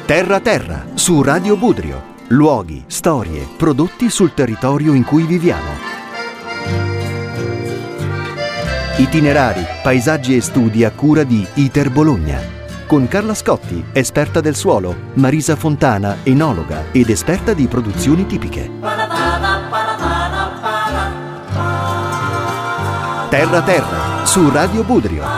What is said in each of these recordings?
Terra Terra, su Radio Budrio. Luoghi, storie, prodotti sul territorio in cui viviamo. Itinerari, paesaggi e studi a cura di ITER Bologna. Con Carla Scotti, esperta del suolo, Marisa Fontana, enologa ed esperta di produzioni tipiche. Terra Terra, su Radio Budrio.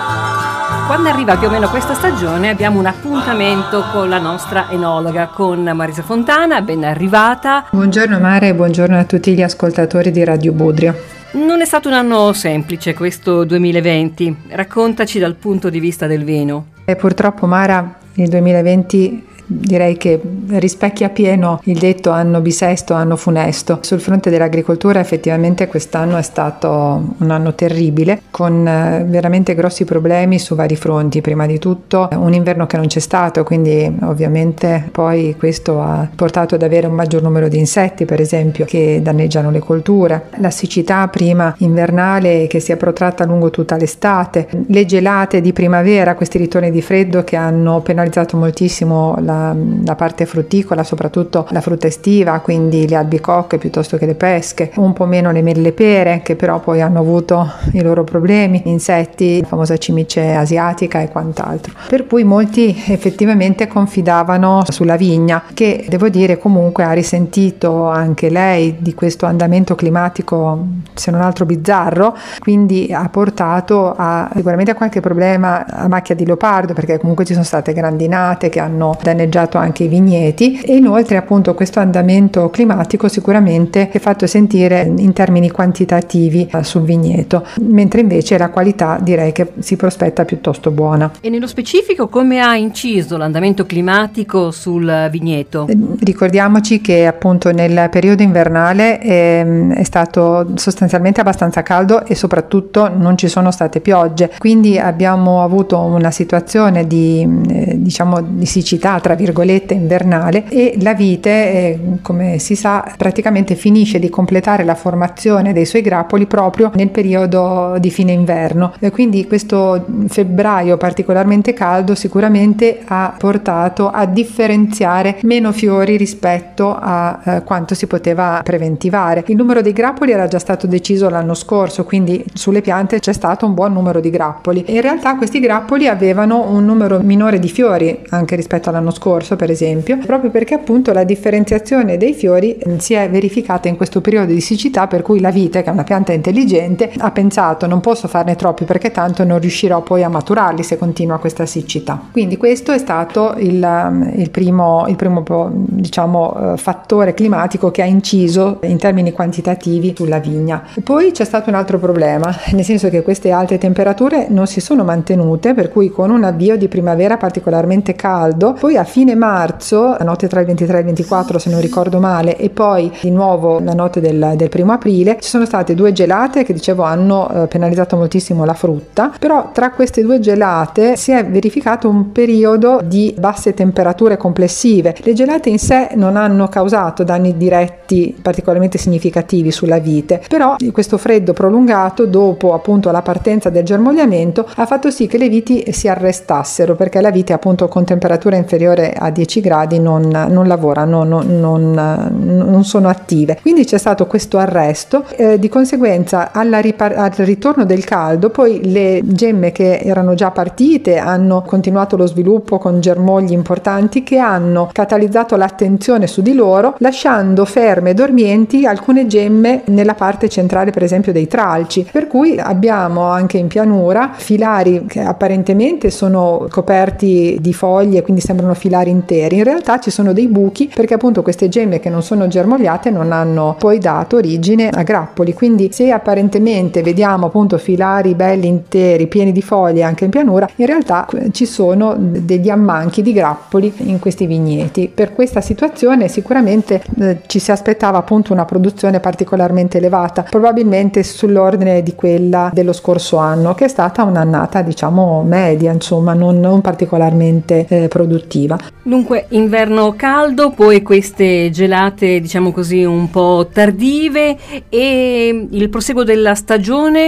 Quando arriva più o meno questa stagione abbiamo un appuntamento con la nostra enologa, con Marisa Fontana, ben arrivata. Buongiorno Mara e buongiorno a tutti gli ascoltatori di Radio Budrio. Non è stato un anno semplice questo 2020, raccontaci dal punto di vista del vino. Purtroppo Mara, il 2020 direi che rispecchia pieno il detto anno bisesto, anno funesto. Sul fronte dell'agricoltura effettivamente quest'anno è stato un anno terribile, con veramente grossi problemi su vari fronti. Prima di tutto un inverno che non c'è stato, quindi ovviamente poi questo ha portato ad avere un maggior numero di insetti, per esempio, che danneggiano le colture. La siccità prima invernale che si è protratta lungo tutta l'estate, le gelate di primavera, questi ritorni di freddo che hanno penalizzato moltissimo la parte frutticola, soprattutto la frutta estiva, quindi le albicocche piuttosto che le pesche, un po' meno le mele e le pere, che però poi hanno avuto i loro problemi, insetti, la famosa cimice asiatica e quant'altro. Per cui molti effettivamente confidavano sulla vigna, che devo dire comunque ha risentito anche lei di questo andamento climatico, se non altro bizzarro, quindi ha portato sicuramente a qualche problema a macchia di leopardo, perché comunque ci sono state grandinate che hanno danneggiato anche i vigneti, e inoltre appunto questo andamento climatico sicuramente è fatto sentire in termini quantitativi sul vigneto, mentre invece la qualità direi che si prospetta piuttosto buona. E nello specifico come ha inciso l'andamento climatico sul vigneto? Ricordiamoci che appunto nel periodo invernale è stato sostanzialmente abbastanza caldo e soprattutto non ci sono state piogge, quindi abbiamo avuto una situazione di siccità tra virgolette invernale, e la vite come si sa praticamente finisce di completare la formazione dei suoi grappoli proprio nel periodo di fine inverno, e quindi questo febbraio particolarmente caldo sicuramente ha portato a differenziare meno fiori rispetto a quanto si poteva preventivare. Il numero dei grappoli era già stato deciso l'anno scorso, quindi sulle piante c'è stato un buon numero di grappoli, e in realtà questi grappoli avevano un numero minore di fiori anche rispetto all'anno scorso, per esempio, proprio perché appunto la differenziazione dei fiori si è verificata in questo periodo di siccità, per cui la vite, che è una pianta intelligente, ha pensato: non posso farne troppi perché tanto non riuscirò poi a maturarli se continua questa siccità. Quindi questo è stato il primo fattore climatico che ha inciso in termini quantitativi sulla vigna. Poi c'è stato un altro problema, nel senso che queste alte temperature non si sono mantenute, per cui con un avvio di primavera particolarmente caldo, poi a fine marzo, la notte tra il 23 e il 24 se non ricordo male, e poi di nuovo la notte del 1 aprile, ci sono state due gelate che dicevo hanno penalizzato moltissimo la frutta, però tra queste due gelate si è verificato un periodo di basse temperature complessive. Le gelate in sé non hanno causato danni diretti particolarmente significativi sulla vite, però questo freddo prolungato dopo appunto la partenza del germogliamento ha fatto sì che le viti si arrestassero, perché la vite appunto con temperatura inferiore a 10 gradi non lavorano, non sono attive, quindi c'è stato questo arresto, di conseguenza al ritorno del caldo poi le gemme che erano già partite hanno continuato lo sviluppo con germogli importanti che hanno catalizzato l'attenzione su di loro, lasciando ferme e dormienti alcune gemme nella parte centrale per esempio dei tralci, per cui abbiamo anche in pianura filari che apparentemente sono coperti di foglie, quindi sembrano filari interi, in realtà ci sono dei buchi perché appunto queste gemme che non sono germogliate non hanno poi dato origine a grappoli, quindi se apparentemente vediamo appunto filari belli interi pieni di foglie anche in pianura, in realtà ci sono degli ammanchi di grappoli in questi vigneti. Per questa situazione sicuramente ci si aspettava appunto una produzione particolarmente elevata, probabilmente sull'ordine di quella dello scorso anno, che è stata un'annata diciamo media, insomma non particolarmente produttiva. Dunque inverno caldo, poi queste gelate diciamo così un po' tardive, e il proseguo della stagione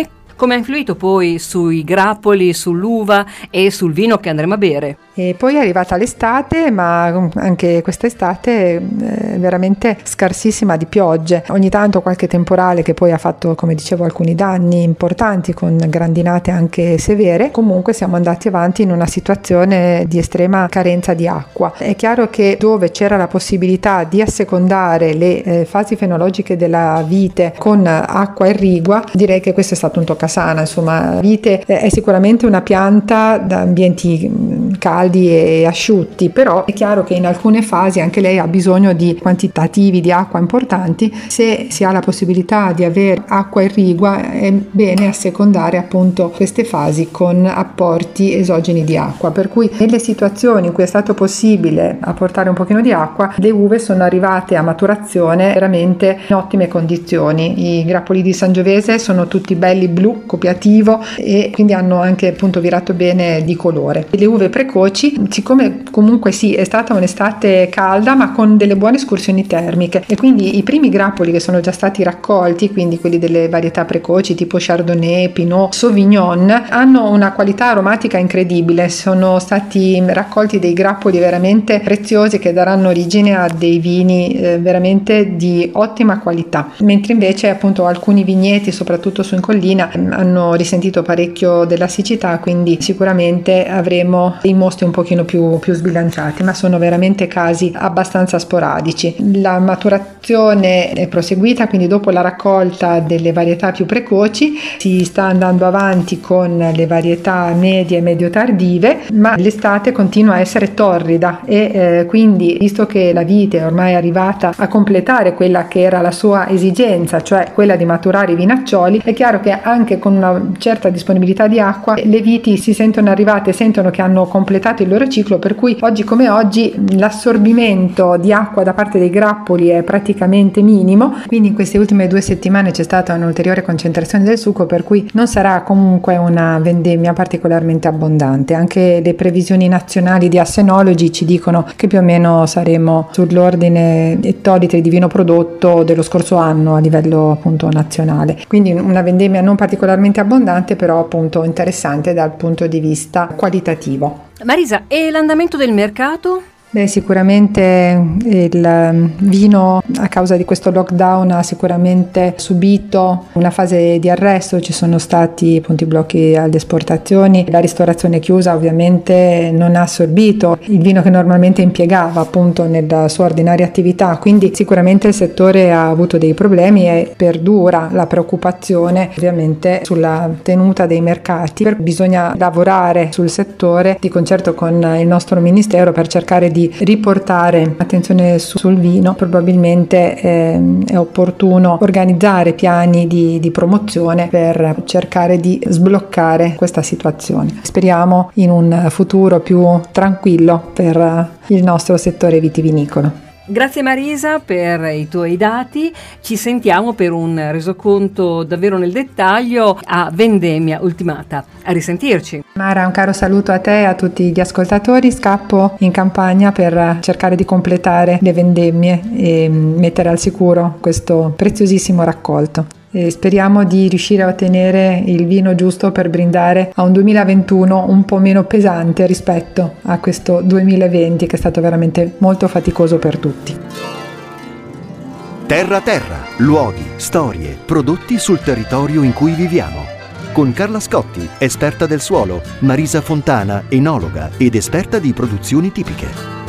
come ha influito poi sui grappoli, sull'uva e sul vino che andremo a bere. E poi è arrivata l'estate, ma anche quest'estate veramente scarsissima di piogge, ogni tanto qualche temporale che poi ha fatto, come dicevo, alcuni danni importanti con grandinate anche severe. Comunque siamo andati avanti in una situazione di estrema carenza di acqua. È chiaro che dove c'era la possibilità di assecondare le fasi fenologiche della vite con acqua irrigua, direi che questo è stato un toccasana. Insomma, la vite è sicuramente una pianta da ambienti caldi e asciutti, però è chiaro che in alcune fasi anche lei ha bisogno di quantitativi di acqua importanti. Se si ha la possibilità di avere acqua irrigua è bene assecondare appunto queste fasi con apporti esogeni di acqua, per cui nelle situazioni in cui è stato possibile apportare un pochino di acqua, le uve sono arrivate a maturazione veramente in ottime condizioni. I grappoli di Sangiovese sono tutti belli blu copiativo e quindi hanno anche appunto virato bene di colore. Le uve precoci, siccome comunque sì, è stata un'estate calda ma con delle buone escursioni termiche, e quindi i primi grappoli che sono già stati raccolti, quindi quelli delle varietà precoci tipo Chardonnay, Pinot, Sauvignon, hanno una qualità aromatica incredibile. Sono stati raccolti dei grappoli veramente preziosi che daranno origine a dei vini veramente di ottima qualità, mentre invece appunto alcuni vigneti, soprattutto su in collina, hanno risentito parecchio della siccità, quindi sicuramente avremo dei mosti un pochino più sbilanciati, ma sono veramente casi abbastanza sporadici. La maturazione è proseguita, quindi dopo la raccolta delle varietà più precoci si sta andando avanti con le varietà medie e medio tardive, ma l'estate continua a essere torrida e quindi, visto che la vite è ormai arrivata a completare quella che era la sua esigenza, cioè quella di maturare i vinaccioli, è chiaro che anche con una certa disponibilità di acqua le viti si sentono arrivate, sentono che hanno completato il loro ciclo, per cui oggi come oggi l'assorbimento di acqua da parte dei grappoli è praticamente minimo, quindi in queste ultime 2 settimane c'è stata un'ulteriore concentrazione del succo, per cui non sarà comunque una vendemmia particolarmente abbondante. Anche le previsioni nazionali di assenologi ci dicono che più o meno saremo sull'ordine ettolitri di vino prodotto dello scorso anno a livello appunto nazionale, quindi una vendemmia non particolarmente abbondante, però appunto interessante dal punto di vista qualitativo. Marisa, e l'andamento del mercato? Beh, sicuramente il vino a causa di questo lockdown ha sicuramente subito una fase di arresto, ci sono stati appunto i blocchi alle esportazioni, la ristorazione chiusa ovviamente non ha assorbito il vino che normalmente impiegava appunto nella sua ordinaria attività, quindi sicuramente il settore ha avuto dei problemi e perdura la preoccupazione ovviamente sulla tenuta dei mercati. Bisogna lavorare sul settore di concerto con il nostro ministero per cercare di riportare attenzione sul vino. Probabilmente è opportuno organizzare piani di promozione per cercare di sbloccare questa situazione. Speriamo in un futuro più tranquillo per il nostro settore vitivinicolo. Grazie Marisa per i tuoi dati, ci sentiamo per un resoconto davvero nel dettaglio a vendemmia ultimata. A risentirci. Mara, un caro saluto a te e a tutti gli ascoltatori. Scappo in campagna per cercare di completare le vendemmie e mettere al sicuro questo preziosissimo raccolto. E speriamo di riuscire a ottenere il vino giusto per brindare a un 2021 un po' meno pesante rispetto a questo 2020 che è stato veramente molto faticoso per tutti. Terra a terra, luoghi, storie, prodotti sul territorio in cui viviamo. Con Carla Scotti, esperta del suolo, Marisa Fontana, enologa ed esperta di produzioni tipiche.